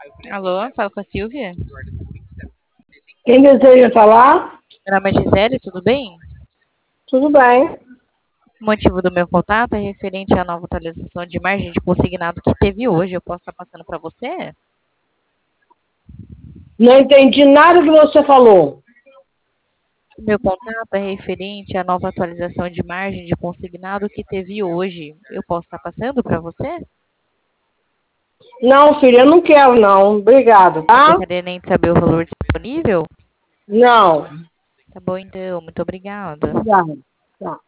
Alô, falo com a Silvia. Quem deseja falar? Meu nome é Gisele, tudo bem? Tudo bem. O motivo do meu contato é referente à nova atualização de margem de consignado que teve hoje. Eu posso estar passando para você? Não entendi nada que você falou. O meu contato é referente à nova atualização de margem de consignado que teve hoje. Eu posso estar passando para você? Não, filha, eu não quero, não. Obrigado, Não tá? gostaria nem de saber o valor disponível? Não. Tá bom, então. Muito obrigada. Obrigado. Tá.